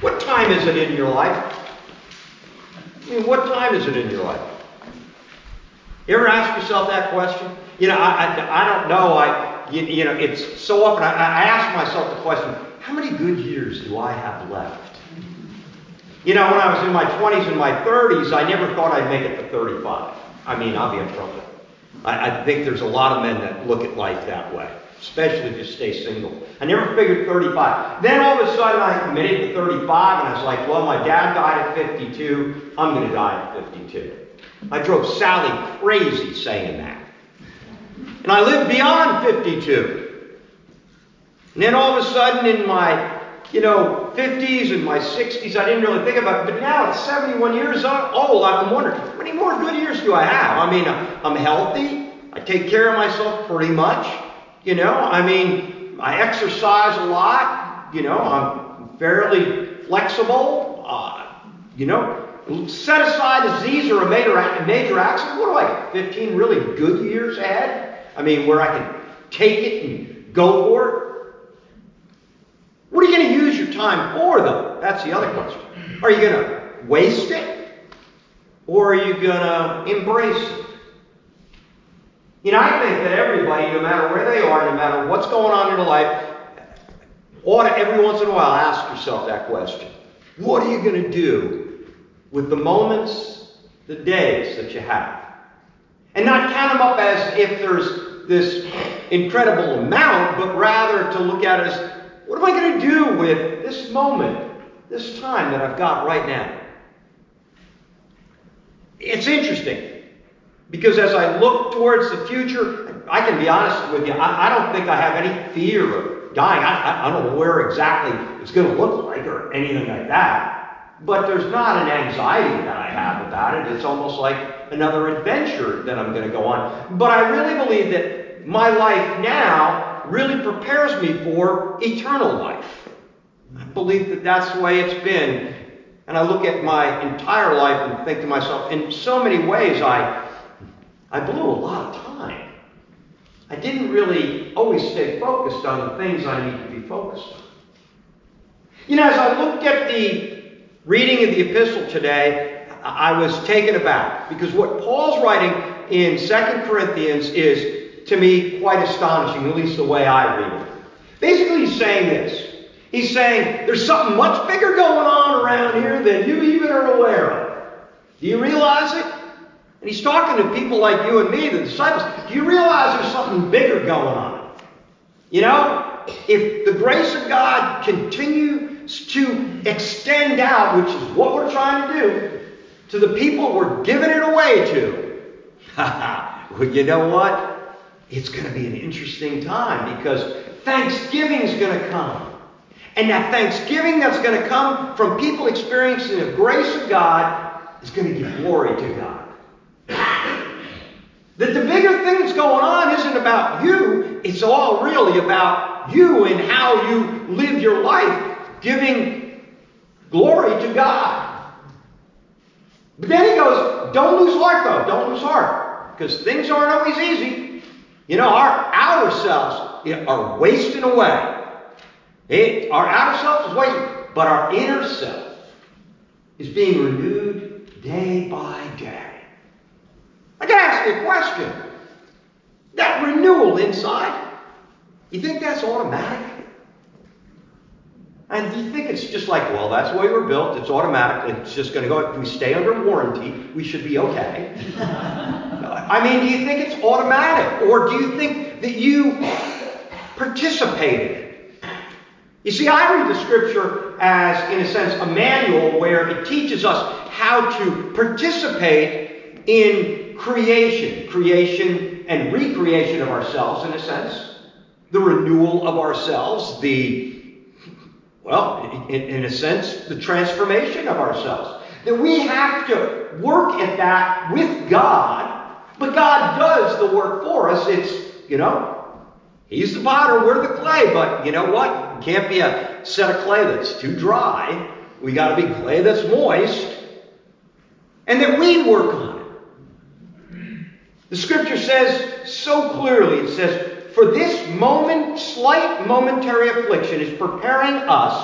What time is it in your life? I mean, what time is it in your life? You ever ask yourself that question? I don't know. It's so often I ask myself the question, how many good years do I have left? When I was in my 20s and my 30s, I never thought I'd make it to 35. I mean, I'll be upfront with you. I think there's a lot of men that look at life that way, especially if you stay single. I never figured 35. Then all of a sudden I made it to 35, and I was like, well, my dad died at 52. I'm going to die at 52. I drove Sally crazy saying that. And I lived beyond 52. And then all of a sudden in my 50s and my 60s, I didn't really think about it. But now at 71 years old, I'm wondering, how many more good years do I have? I mean, I'm healthy. I take care of myself pretty much. I exercise a lot. I'm fairly flexible. Set aside disease or a major accident. What do I got? 15 really good years ahead? Where I can take it and go for it. What are you going to use your time for, though? That's the other question. Are you going to waste it? Or are you going to embrace it? I think that everybody, no matter where they are, no matter what's going on in their life, ought to every once in a while ask yourself that question. What are you going to do with the moments, the days that you have? And not count them up as if there's this incredible amount, but rather to look at it as, what am I going to do with this moment, this time that I've got right now? It's interesting, because as I look towards the future, I can be honest with you, I don't think I have any fear of dying. I don't know where exactly it's going to look like or anything like that. But there's not an anxiety that I have about it. It's almost like another adventure that I'm going to go on. But I really believe that my life now really prepares me for eternal life. I believe that that's the way it's been. And I look at my entire life and think to myself, in so many ways, I blew a lot of time. I didn't really always stay focused on the things I need to be focused on. As I looked at the reading of the epistle today, I was taken aback, because what Paul's writing in 2 Corinthians is, to me, quite astonishing, at least the way I read it. Basically, he's saying this. He's saying, there's something much bigger going on around here than you even are aware of. Do you realize it? And he's talking to people like you and me, the disciples. Do you realize there's something bigger going on? If the grace of God continues to extend out, which is what we're trying to do, to the people we're giving it away to, well, you know what? It's going to be an interesting time, because Thanksgiving's going to come. And that Thanksgiving that's going to come from people experiencing the grace of God is going to give glory to God. That the bigger thing that's going on isn't about you. It's all really about you and how you live your life, giving glory to God. But then he goes, don't lose heart, though. Don't lose heart. Because things aren't always easy. Our outer selves are wasting away. Our outer self is wasting, but our inner self is being renewed day by day. I got to ask you a question. That renewal inside, you think that's automatic? And do you think it's just like, well, that's the way we're built, it's automatic, it's just going to go, if we stay under warranty, we should be okay? Do you think it's automatic? Or do you think that you participated? You see, I read the Scripture as, in a sense, a manual where it teaches us how to participate in creation and recreation of ourselves, in a sense, the renewal of ourselves, in a sense, the transformation of ourselves. That we have to work at that with God, but God does the work for us. It's, He's the potter, we're the clay, but you know what? It can't be a set of clay that's too dry. We got to be clay that's moist. And that we work on it. The Scripture says so clearly, it says, for this slight momentary affliction is preparing us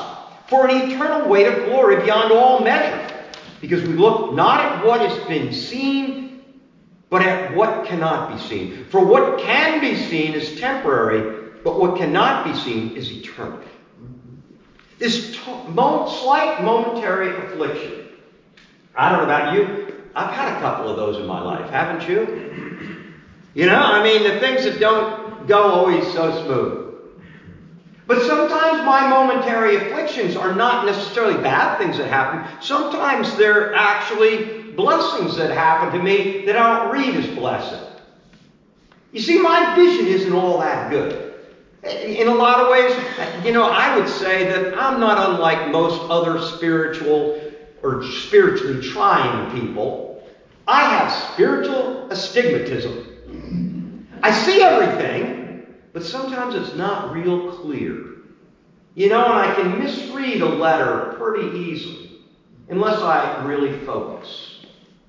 for an eternal weight of glory beyond all measure. Because we look not at what has been seen, but at what cannot be seen. For what can be seen is temporary, but what cannot be seen is eternal. This slight momentary affliction. I don't know about you. I've had a couple of those in my life, haven't you? You know, I mean, the things that don't go always so smooth. But sometimes my momentary afflictions are not necessarily bad things that happen. Sometimes they're actually blessings that happen to me that I don't read as blessing. You see, my vision isn't all that good. In a lot of ways, you know, I would say that I'm not unlike most other spiritual or spiritually trying people. I have spiritual astigmatism. I see everything, but sometimes it's not real clear. You know, and I can misread a letter pretty easily, unless I really focus.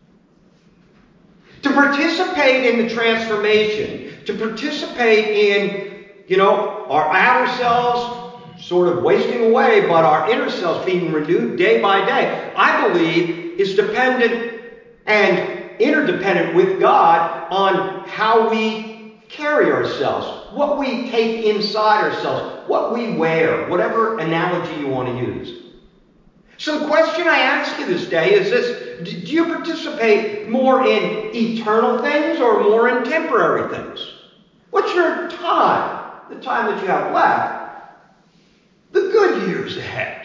To participate in the transformation, to participate in, you know, our outer selves sort of wasting away, but our inner selves being renewed day by day, I believe is dependent and interdependent with God on how we carry ourselves, what we take inside ourselves, what we wear, whatever analogy you want to use. So the question I ask you this day is this: do you participate more in eternal things or more in temporary things? What's your time, the time that you have left, the good years ahead?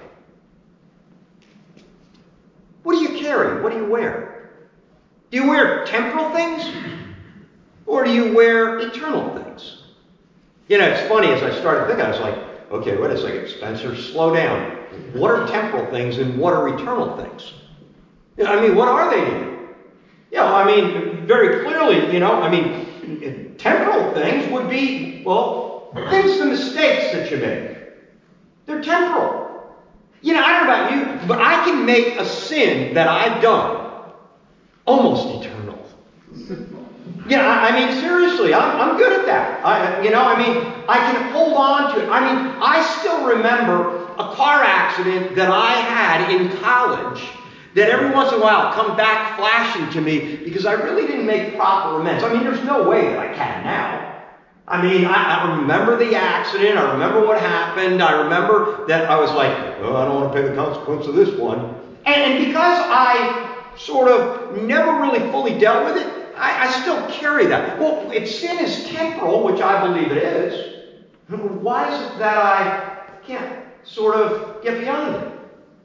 What do you carry? What do you wear? Do you wear temporal things? Or do you wear eternal things? You know, it's funny, as I started thinking, I was like, okay, wait a second, Spencer, slow down. What are temporal things and what are eternal things? I mean, what are they to you? You know, I mean, very clearly, you know, I mean, temporal things would be, well, things, the mistakes that you make. They're temporal. You know, I don't know about you, but I can make a sin that I've done almost eternal. Yeah, I mean, seriously, I'm good at that. I can hold on to it. I mean, I still remember a car accident that I had in college that every once in a while come back flashing to me because I really didn't make proper amends. I mean, there's no way that I can now. I mean, I remember the accident. I remember what happened. I remember that I was like, oh, I don't want to pay the consequence of this one. And because I sort of never really fully dealt with it, I still carry that. Well, if sin is temporal, which I believe it is, why is it that I can't sort of get beyond it?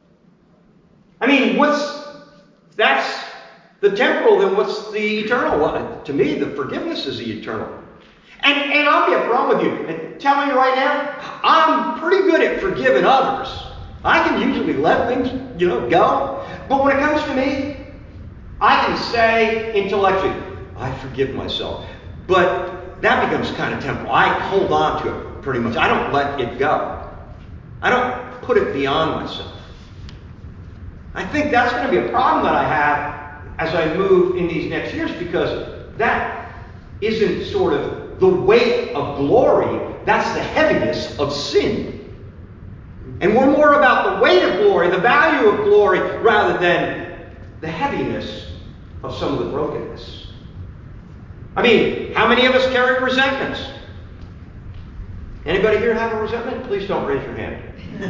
I mean, that's the temporal, then what's the eternal? Well, to me, the forgiveness is the eternal. And I'll be upfront with you. And telling you right now, I'm pretty good at forgiving others. I can usually let things, go. But when it comes to me, I can say intellectually, I forgive myself. But that becomes kind of temporal. I hold on to it pretty much. I don't let it go. I don't put it beyond myself. I think that's going to be a problem that I have as I move in these next years, because that isn't sort of the weight of glory. That's the heaviness of sin. And we're more about the weight of glory, the value of glory, rather than the heaviness of some of the brokenness. I mean, how many of us carry resentments? Anybody here have a resentment? Please don't raise your hand.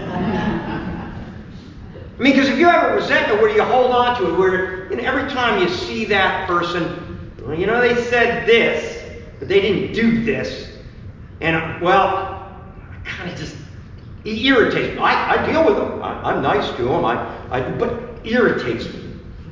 I mean, because if you have a resentment where you hold on to it, where every time you see that person, they said this, but they didn't do this, and well, kind of just, it irritates me. I deal with them. I'm nice to them. But it irritates me.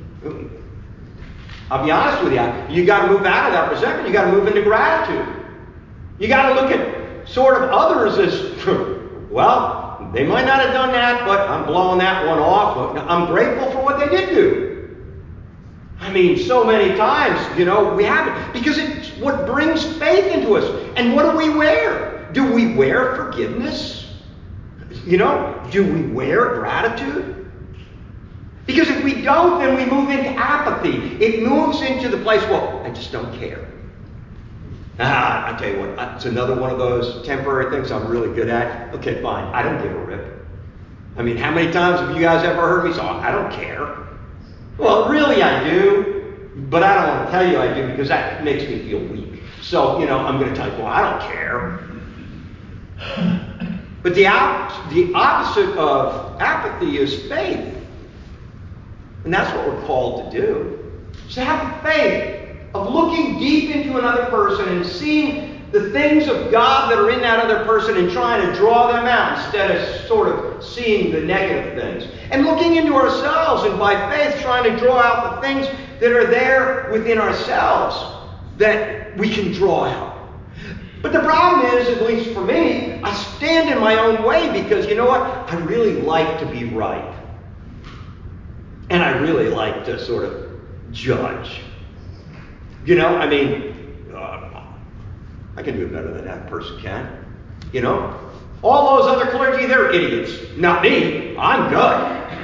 I'll be honest with you. You got to move out of that resentment. You got to move into gratitude. You got to look at sort of others as, well, they might not have done that, but I'm blowing that one off. I'm grateful for what they did do. I mean, so many times, we haven't, because it's what brings faith into us. And what do we wear? Do we wear forgiveness? Do we wear gratitude? Because if we don't, then we move into apathy. It moves into the place, well, I just don't care. I tell you what, it's another one of those temporary things I'm really good at. Okay, fine, I don't give a rip. I mean, how many times have you guys ever heard me say, I don't care? Well, really I do, but I don't want to tell you I do because that makes me feel weak. So, I'm going to tell you, well, I don't care. But the opposite of apathy is faith. And that's what we're called to do. To have the faith of looking deep into another person and seeing the things of God that are in that other person and trying to draw them out instead of sort of seeing the negative things. And looking into ourselves and by faith trying to draw out the things that are there within ourselves that we can draw out. But the problem is, at least for me, I stand in my own way because, you know what? I really like to be right. And I really like to sort of judge. I can do better than that person can. All those other clergy, they're idiots. Not me. I'm good.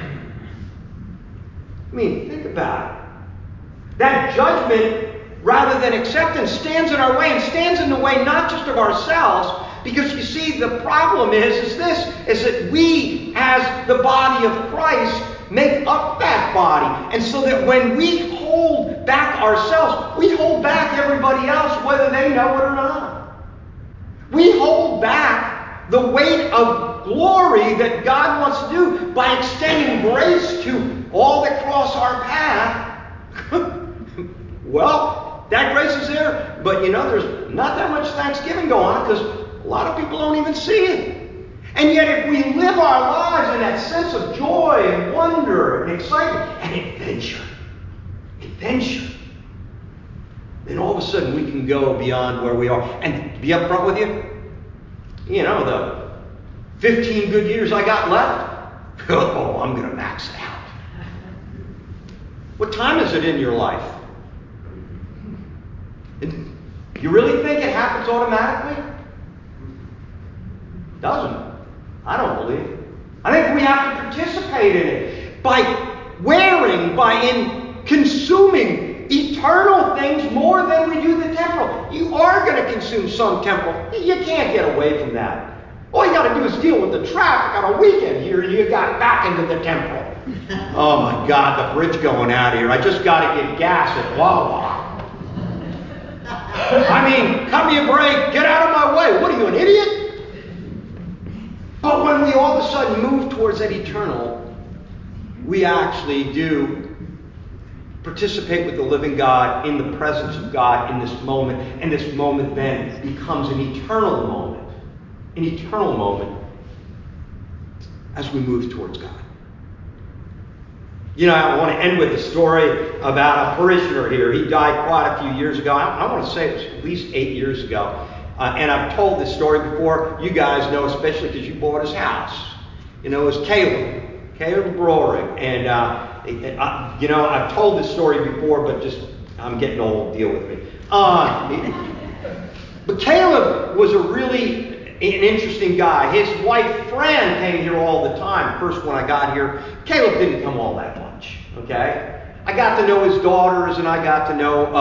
Think about it. That judgment, rather than acceptance, stands in our way and stands in the way not just of ourselves, because you see, the problem is that we, as the body of Christ, make up that body. And so that when we hold back ourselves, we hold back everybody else, whether they know it or not. We hold back the weight of glory that God wants to do by extending grace to all that cross our path. Well, that grace is there, but there's not that much thanksgiving going on because a lot of people don't even see it. And yet if we live our lives in that sense of joy and wonder and excitement and adventure, then all of a sudden we can go beyond where we are. And to be upfront with you, the 15 good years I got left, I'm going to max it out. What time is it in your life? And you really think it happens automatically? It doesn't. I don't believe. I think we have to participate in it by consuming eternal things more than we do the temporal. You are going to consume some temporal. You can't get away from that. All you got to do is deal with the traffic on a weekend here, and you got back into the temporal. Oh my God, the bridge going out here. I just got to get gas at Wawa. Cut me a break. Get out of my way. What are you, an idiot? But when we all of a sudden move towards that eternal, we actually do participate with the living God in the presence of God in this moment. And this moment then becomes an eternal moment. An eternal moment as we move towards God. I want to end with a story about a parishioner here. He died quite a few years ago. I want to say it was at least 8 years ago. And I've told this story before. You guys know, especially because you bought his house. It was Caleb Broering. And, I've told this story before, but I'm getting old. Deal with me. But Caleb was an interesting guy. His wife, Fran, came here all the time. First, when I got here, Caleb didn't come all that much. Okay? I got to know his daughters, and I got to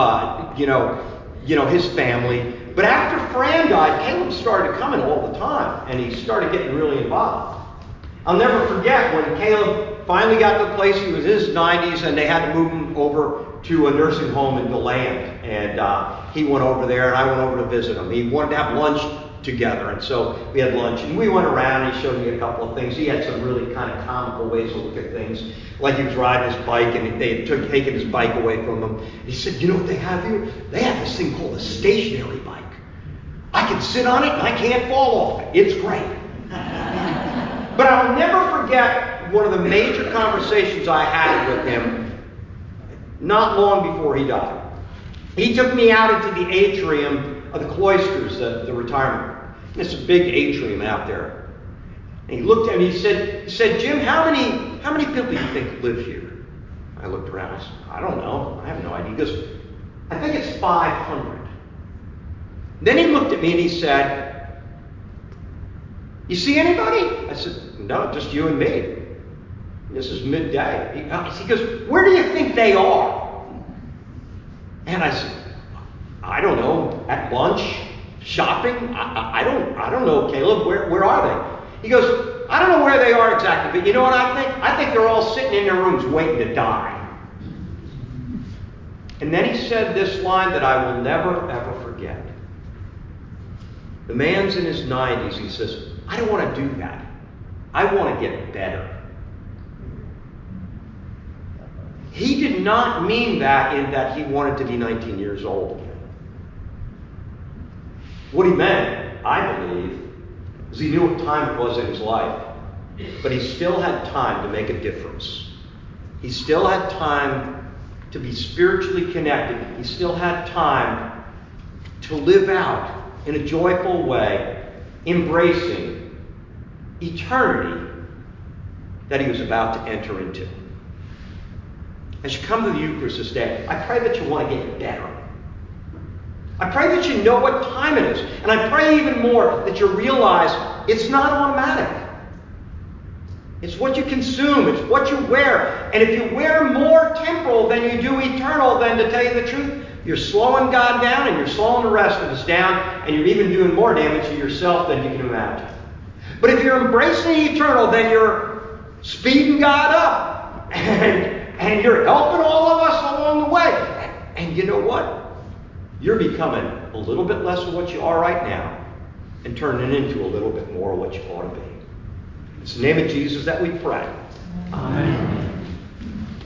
know, his family. But after Fran died, Caleb started coming all the time, and he started getting really involved. I'll never forget when Caleb finally got to the place, he was in his 90s, and they had to move him over to a nursing home in DeLand. And he went over there, and I went over to visit him. He wanted to have lunch together, and so we had lunch, and we went around, and he showed me a couple of things. He had some really kind of comical ways to look at things, like he was riding his bike, and they had taken his bike away from him. He said, you know what they have here? They have this thing called a stationary bike. I can sit on it, and I can't fall off it. It's great. But I'll never forget one of the major conversations I had with him not long before he died. He took me out into the atrium of the cloisters, the retirement. It's a big atrium out there. And he looked at me, he said, Jim, how many people do you think live here? I looked around, I said, I don't know. I have no idea. He goes, I think it's 500. Then he looked at me and he said, you see anybody? I said, no, just you and me. This is midday. He goes, where do you think they are? And I said, I don't know, at lunch, shopping? I don't know, Caleb, where are they? He goes, I don't know where they are exactly, but you know what I think? I think they're all sitting in their rooms waiting to die. And then he said this line that I will never, ever forget. The man's in his 90s. He says, I don't want to do that. I want to get better. He did not mean that in that he wanted to be 19 years old again. What he meant, I believe, is he knew what time it was in his life. But he still had time to make a difference. He still had time to be spiritually connected. He still had time to live out in a joyful way, embracing eternity that he was about to enter into. As you come to the Eucharist this day, I pray that you want to get better. I pray that you know what time it is. And I pray even more that you realize it's not automatic. It's what you consume. It's what you wear. And if you wear more temporal than you do eternal, then to tell you the truth, you're slowing God down and you're slowing the rest of us down, and you're even doing more damage to yourself than you can imagine. But if you're embracing eternal, then you're speeding God up. And you're helping all of us along the way. And you know what? You're becoming a little bit less of what you are right now and turning into a little bit more of what you ought to be. It's the name of Jesus that we pray. Amen.